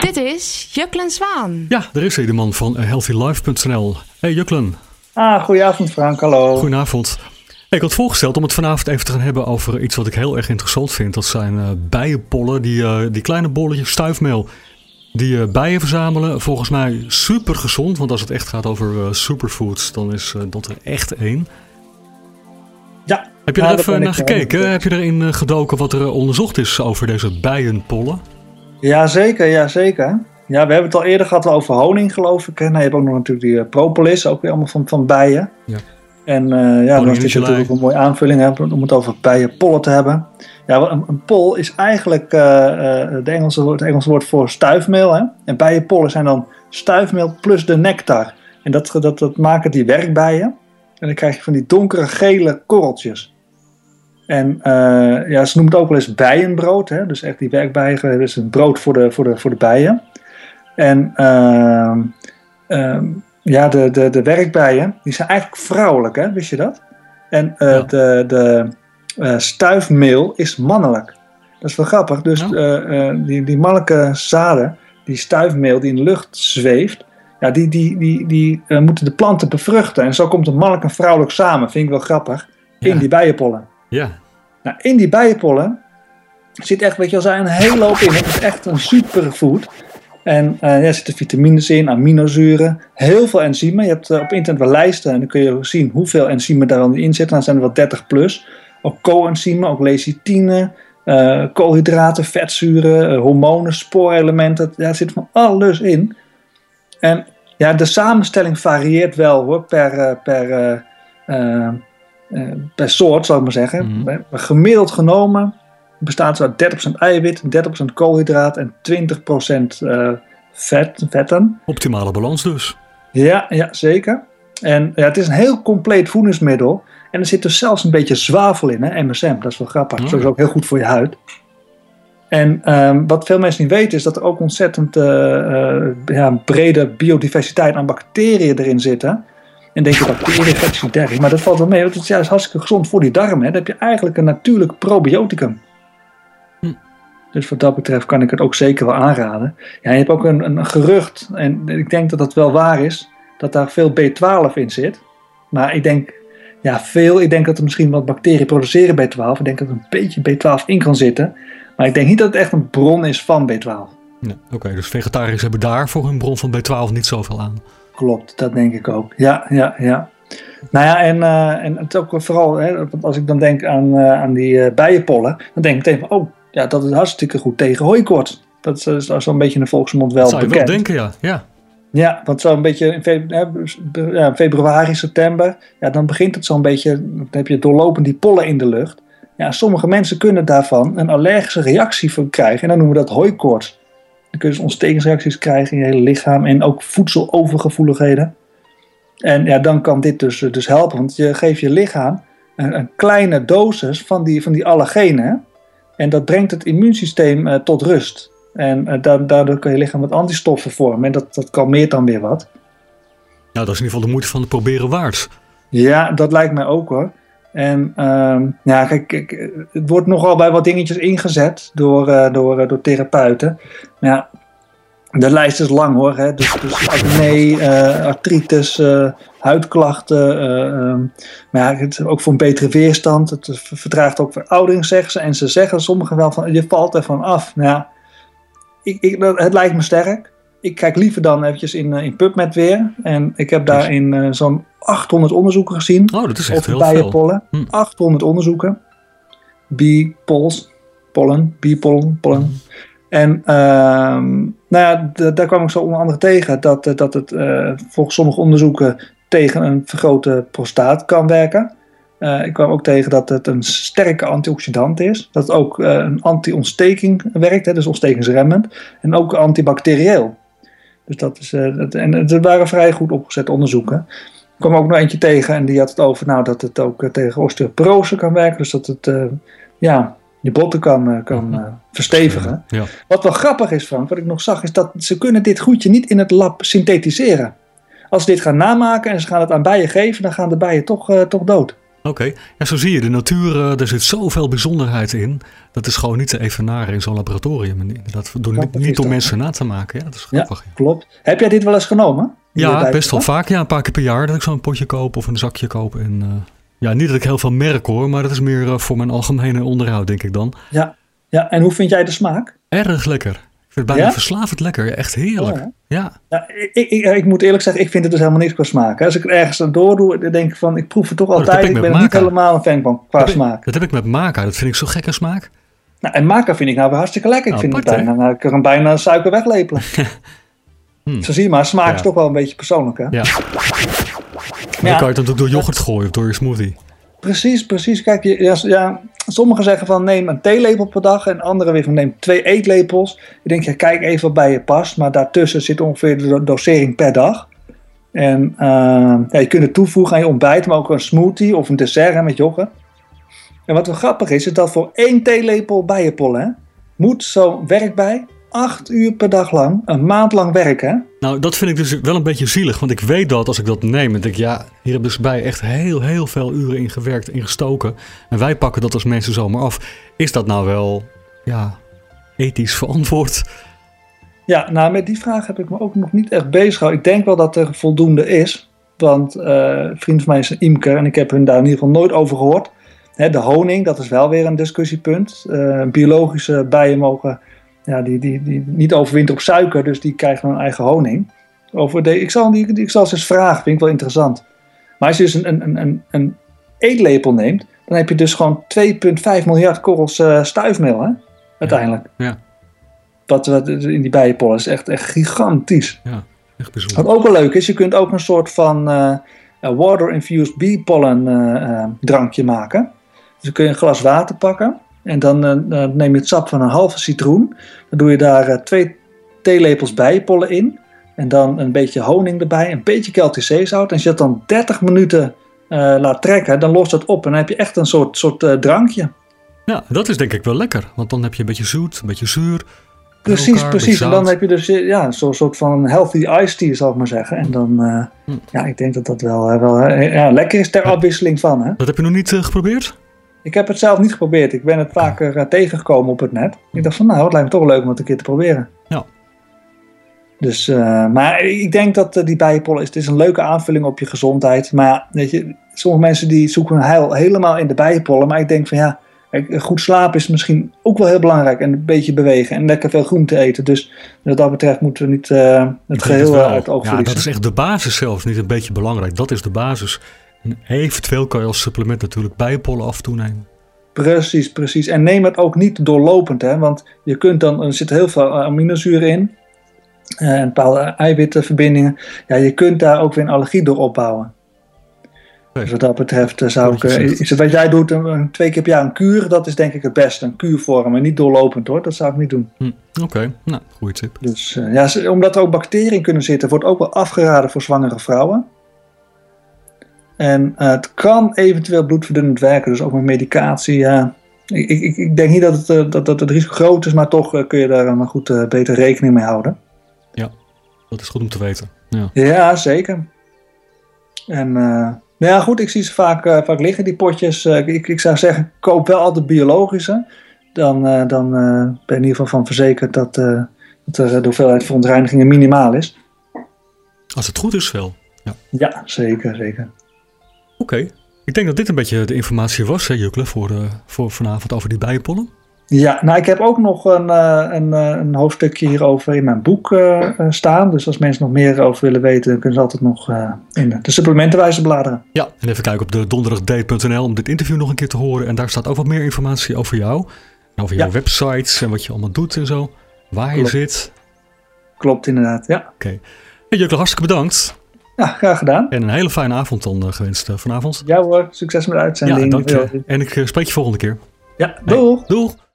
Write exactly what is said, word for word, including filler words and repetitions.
Dit is Juklen Zwaan. Ja, daar is hij, de man van healthy life punt n l. Hey Juklen. Ah, goedenavond Frank, hallo. Goedenavond. Hey, ik had voorgesteld om het vanavond even te gaan hebben over iets wat ik heel erg interessant vind. Dat zijn uh, bijenpollen, die, uh, die kleine bolletjes stuifmeel. Die uh, bijen verzamelen, volgens mij super gezond. Want als het echt gaat over uh, superfoods, dan is uh, dat er echt één. Ja. Heb je ja, er even naar gekeken? Ik, Heb je erin uh, gedoken wat er uh, onderzocht is over deze bijenpollen? Jazeker, jazeker. Ja, we hebben het al eerder gehad over honing, geloof ik. Nou, je hebt ook nog natuurlijk die uh, propolis, ook weer allemaal van, van bijen. Ja. En uh, ja, dan is dit natuurlijk een mooie aanvulling hè, om het over bijenpollen te hebben. Ja, een, een pol is eigenlijk uh, uh, de Engelse, het Engelse woord voor stuifmeel. Hè? En bijenpollen zijn dan stuifmeel plus de nectar. En dat, dat, dat maken die werkbijen. En dan krijg je van die donkere gele korreltjes. En uh, ja, ze noemen het ook wel eens bijenbrood. Hè? Dus echt die werkbijen, dat is een brood voor de, voor de, voor de bijen. En uh, uh, ja, de, de, de werkbijen, die zijn eigenlijk vrouwelijk, hè? Wist je dat? En uh, ja. de, de uh, stuifmeel is mannelijk. Dat is wel grappig. Dus ja. uh, uh, die, die mannelijke zaden, die stuifmeel die in de lucht zweeft, ja, die, die, die, die uh, moeten de planten bevruchten. En zo komt een mannelijk en vrouwelijk samen, vind ik wel grappig, ja. in die bijenpollen. Ja. Nou, in die bijenpollen zit echt, weet je wel, zijn een hele hoop in. Het is echt een superfood. En uh, er zitten vitamines in, aminozuren, heel veel enzymen. Je hebt uh, op internet wel lijsten en dan kun je zien hoeveel enzymen daar wel in zitten. Dan zijn er wel dertig plus. Ook coenzymen, ook lecithine, uh, koolhydraten, vetzuren, uh, hormonen, spoorelementen. Ja, er zit van alles in. En ja, de samenstelling varieert wel hoor, per, uh, per, uh, uh, uh, per soort, zal ik maar zeggen. Mm-hmm. Gemiddeld genomen bestaat uit dertig procent eiwit, dertig procent koolhydraat en twintig procent uh, vet, vetten. Optimale balans dus. Ja, ja zeker. En ja, het is een heel compleet voedingsmiddel. En er zit dus zelfs een beetje zwavel in, hè, M S M. Dat is wel grappig. Oh. Dat is ook heel goed voor je huid. En um, wat veel mensen niet weten is dat er ook ontzettend uh, uh, ja, brede biodiversiteit aan bacteriën erin zitten. En denk je bacteriën, derg, maar dat valt wel mee. Want het is juist hartstikke gezond voor die darmen. Hè. Dan heb je eigenlijk een natuurlijk probioticum. Hm. Dus wat dat betreft kan ik het ook zeker wel aanraden. Ja, je hebt ook een, een gerucht, en ik denk dat dat wel waar is, dat daar veel B twaalf in zit. Maar ik denk, ja veel, ik denk dat er misschien wat bacteriën produceren B twaalf. Ik denk dat er een beetje B twaalf in kan zitten. Maar ik denk niet dat het echt een bron is van B twaalf. Ja, Oké, okay, dus vegetariërs hebben daar voor hun bron van B twaalf niet zoveel aan. Klopt, dat denk ik ook. Ja, ja, ja. Nou ja, en, uh, en het ook vooral, hè, als ik dan denk aan, uh, aan die uh, bijenpollen, dan denk ik meteen van, oh, ja, dat is hartstikke goed tegen hooikoorts. Dat is, is zo'n beetje in de volksmond wel bekend. Dat zou je wel denken, ja. Ja, ja want zo'n beetje in februari, ja, februari, september, ja, dan begint het zo'n beetje, dan heb je doorlopend die pollen in de lucht. Ja, sommige mensen kunnen daarvan een allergische reactie van krijgen en dan noemen we dat hooikoorts. Dan kun je dus ontstekingsreacties krijgen in je hele lichaam en ook voedselovergevoeligheden. En ja, dan kan dit dus, dus helpen, want je geeft je lichaam een, een kleine dosis van die, van die allergenen. Hè? En dat brengt het immuunsysteem uh, tot rust. En uh, da- daardoor kan je lichaam wat antistoffen vormen en dat, dat kalmeert dan weer wat. Nou, dat is in ieder geval de moeite van het proberen waard. Ja, dat lijkt mij ook hoor. En uh, ja, kijk, kijk, het wordt nogal bij wat dingetjes ingezet door, uh, door, uh, door therapeuten. Maar ja, de lijst is lang hoor. Hè? Dus, dus acne, uh, artritis, uh, huidklachten. Uh, um, maar ja, het, ook voor een betere weerstand. Het vertraagt ook veroudering, zeggen ze. En ze zeggen sommigen wel van, je valt ervan af. Nou ja, ik, ik, het lijkt me sterk. Ik kijk liever dan eventjes in, in PubMed weer. En ik heb daarin uh, zo'n achthonderd onderzoeken gezien. Oh, dat is echt heel bijenpollen. veel. Hm. achthonderd onderzoeken. Bee-polls, pollen, bee-pollen, pollen. Hm. En uh, nou ja, d- daar kwam ik zo onder andere tegen dat, dat het uh, volgens sommige onderzoeken tegen een vergrote prostaat kan werken. Uh, ik kwam ook tegen dat het een sterke antioxidant is. Dat het ook uh, een anti-ontsteking werkt, hè, dus ontstekingsremmend. En ook antibacterieel. Dus dat is, uh, dat, en het waren vrij goed opgezette onderzoeken. Ik kwam ook nog eentje tegen en die had het over nou, dat het ook uh, tegen osteoporose kan werken. Dus dat het uh, ja, je botten kan, uh, kan uh, verstevigen. Ja. Wat wel grappig is, Frank, wat ik nog zag, is dat ze kunnen dit goedje niet in het lab synthetiseren. Als ze dit gaan namaken en ze gaan het aan bijen geven, dan gaan de bijen toch, uh, toch dood. Oké, okay. Ja, zo zie je, de natuur, uh, er zit zoveel bijzonderheid in. Dat is gewoon niet te evenaren in zo'n laboratorium. En dat door, ja, niet, niet door mensen na te maken. Ja, dat is grappig. Ja, klopt. Heb jij dit wel eens genomen? Ja, best wel vaak. Ja, een paar keer per jaar dat ik zo'n potje koop of een zakje koop. En, uh, ja, niet dat ik heel veel merk hoor, maar dat is meer uh, voor mijn algemene onderhoud, denk ik dan. Ja, ja, en hoe vind jij de smaak? Erg lekker. Ik vind het bijna ja? verslavend lekker. Echt heerlijk. Oh, ja. Ja, ik, ik, ik moet eerlijk zeggen, ik vind het dus helemaal niks qua smaak. Als ik er ergens aan doordoe, dan denk ik van, ik proef het toch altijd. Oh, ik, ik ben er niet helemaal een fan van qua dat smaak. Ik, dat heb ik met maca. Dat vind ik zo gekke smaak. Nou, en maca vind ik nou weer hartstikke lekker. Ik nou, vind apart, het bijna, ik kan hem bijna suiker weglepelen. hmm. Zo zie je maar, smaak ja. is toch wel een beetje persoonlijk, hè? Ja. Ja. Dan kan je het natuurlijk door yoghurt gooien of door je smoothie. Precies, precies. Kijk, ja, ja, sommigen zeggen van neem een theelepel per dag en anderen weer van neem twee eetlepels. Ik denk, ja, kijk even wat bij je past, maar daartussen zit ongeveer de dosering per dag. En uh, ja, je kunt het toevoegen aan je ontbijt, maar ook een smoothie of een dessert hè, met yoghurt. En wat wel grappig is, is dat voor één theelepel bijenpollen hè, moet zo'n werk bij acht uur per dag lang, een maand lang werken. Nou, dat vind ik dus wel een beetje zielig. Want ik weet dat als ik dat neem, dan denk ik, ja, hier hebben dus bij echt heel, heel veel uren in gewerkt, in gestoken. En wij pakken dat als mensen zomaar af. Is dat nou wel, ja, ethisch verantwoord? Ja, nou, met die vraag heb ik me ook nog niet echt bezig gehouden. Ik denk wel dat er voldoende is. Want uh, een vriend van mij is een imker en ik heb hun daar in ieder geval nooit over gehoord. Hè, de honing, dat is wel weer een discussiepunt. Uh, biologische bijen mogen... Ja, die, die, die niet overwinteren op suiker, dus die krijgen hun eigen honing. Over de, ik, zal die, ik zal ze eens vragen, vind ik wel interessant. Maar als je dus een, een, een, een eetlepel neemt, dan heb je dus gewoon twee komma vijf miljard korrels uh, stuifmeel, hè? Uiteindelijk. Ja. ja. Wat, wat in die bijenpollen is echt, echt gigantisch. Ja, echt bijzonder. Wat ook wel leuk is, je kunt ook een soort van uh, water-infused bee pollen uh, uh, drankje maken. Dus dan kun je een glas water pakken. En dan uh, neem je het sap van een halve citroen. Dan doe je daar uh, twee theelepels bijenpollen in. En dan een beetje honing erbij. Een beetje Keltisch zeezout. En als je dat dan dertig minuten uh, laat trekken. Dan lost het op. En dan heb je echt een soort, soort uh, drankje. Ja, dat is denk ik wel lekker. Want dan heb je een beetje zoet, een beetje zuur. Precies, elkaar, precies. En dan heb je dus ja, zo'n soort van healthy iced tea, zal ik maar zeggen. En dan, uh, hm. ja, ik denk dat dat wel, uh, wel uh, ja, lekker is ter afwisseling van. Hè? Dat heb je nog niet uh, geprobeerd? Ik heb het zelf niet geprobeerd. Ik ben het vaker uh, tegengekomen op het net. Ik dacht van nou, het lijkt me toch leuk om het een keer te proberen. Ja. Dus, uh, maar ik denk dat uh, die bijenpollen is, het is een leuke aanvulling op je gezondheid. Maar weet je, sommige mensen die zoeken hun heil helemaal in de bijenpollen. Maar ik denk van ja, goed slapen is misschien ook wel heel belangrijk. En een beetje bewegen en lekker veel groente eten. Dus wat dat betreft moeten we niet uh, het geheel het uit het oog verliezen. Ja, dat is echt de basis zelfs, niet een beetje belangrijk. Dat is de basis. En eventueel kan je als supplement natuurlijk bijenpollen af en toe nemen. Precies, precies. En neem het ook niet doorlopend, hè, want je kunt dan, er zit heel veel aminozuren in. Uh, en bepaalde eiwittenverbindingen. Ja, je kunt daar ook weer een allergie door opbouwen. Nee. Dus wat dat betreft uh, zou ik... Uh, is het wat jij doet, een, twee keer per jaar een kuur, dat is denk ik het beste. Een kuurvorm, en niet doorlopend hoor, dat zou ik niet doen. Hm, Oké, okay. Nou, goede tip. Dus uh, ja, omdat er ook bacteriën in kunnen zitten, wordt ook wel afgeraden voor zwangere vrouwen. En uh, het kan eventueel bloedverdunnend werken, dus ook met medicatie. Ja. Ik, ik, ik denk niet dat het, uh, dat, dat het risico groot is, maar toch uh, kun je daar maar goed uh, beter rekening mee houden. Ja, dat is goed om te weten. Ja, ja zeker. En uh, nou ja, goed, ik zie ze vaak, uh, vaak liggen, die potjes. Uh, ik, ik zou zeggen, koop wel altijd biologische. Dan, uh, dan uh, ben je in ieder geval van verzekerd dat, uh, dat er de hoeveelheid verontreinigingen minimaal is. Als het goed is wel. Ja, ja zeker, zeker. Oké, okay. Ik denk dat dit een beetje de informatie was, hè, Jukle, voor, uh, voor vanavond over die bijenpollen. Ja, nou ik heb ook nog een, uh, een, uh, een hoofdstukje hierover in mijn boek uh, uh, staan. Dus als mensen nog meer over willen weten, dan kunnen ze altijd nog uh, in de supplementenwijze bladeren. Ja, en even kijken op de donderdagdate punt n l om dit interview nog een keer te horen. En daar staat ook wat meer informatie over jou. En over jouw ja. websites en wat je allemaal doet en zo. Waar Klopt. je zit. Klopt, inderdaad, ja. Oké. Okay. Hey, Jukle, hartstikke bedankt. Ja, graag gedaan. En een hele fijne avond dan uh, gewenst uh, vanavond. Ja hoor, succes met de uitzending. Ja, dank je. En ik uh, spreek je volgende keer. Ja, doeg. Hey, doeg.